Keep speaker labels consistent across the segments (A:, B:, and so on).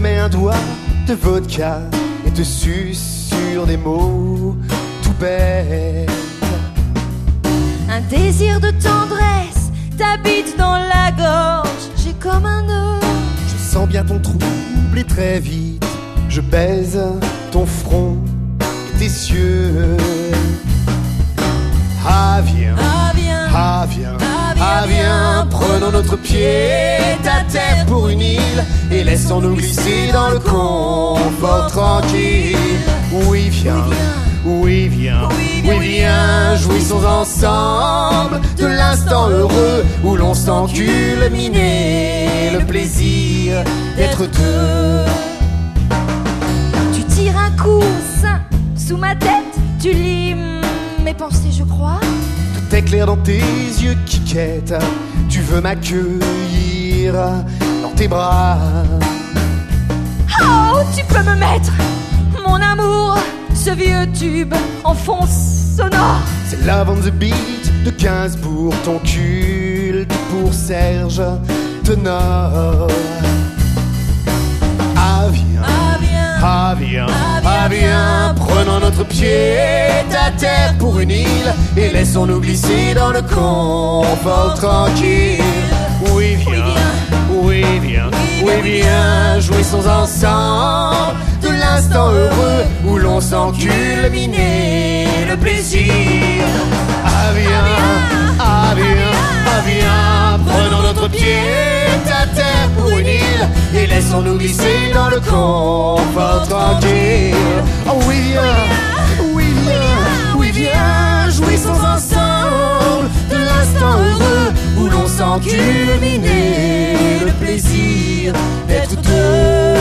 A: mets un doigt de vodka et te suce sur des mots tout bêtes.
B: Un désir de tendresse t'habite dans la gorge, j'ai comme un nœud.
A: Je sens bien ton trouble et très vite je baise ton front et tes cieux. Ah viens,
B: Ah viens,
A: ah viens,
B: ah viens,
A: ah viens, prenons notre pied à terre pour une île et laissons-nous glisser dans le confort tranquille. Oui viens, oui viens, oui viens, jouissons ensemble de l'instant heureux où l'on sent culminer le plaisir d'être deux.
B: tu tires un coussin sous ma tête, tu lis mes pensées, je crois.
A: Tout est clair dans tes yeux qui quêtent, tu veux m'accueillir dans tes bras.
B: Oh, tu peux me mettre, mon amour, ce vieux tube en fond sonore.
A: C'est Love on the Beat de Gainsbourg, ton culte pour Serge Tenor. Ah viens,
B: Ah viens,
A: ah viens,
B: ah viens,
A: ah viens, prenons notre pied à terre pour une île et laissons-nous glisser dans le confort tranquille. Oui viens, oui viens, oui viens, jouissons ensemble de l'instant heureux où l'on sent culminer le plaisir. Ah viens, ah viens, ah viens, prenons notre pied à terre pour une île et laissons-nous glisser dans le confort tranquille. Oh oui viens, oui viens, oui viens, jouissons ensemble de l'instant heureux où l'on sent culminer le plaisir d'être deux.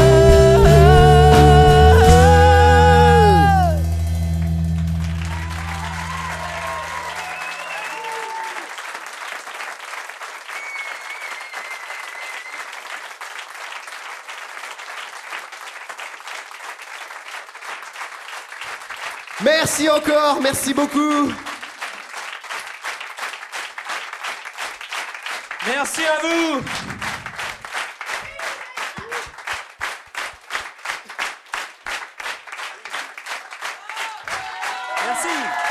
A: Merci encore, merci beaucoup.
C: Merci à vous. Merci.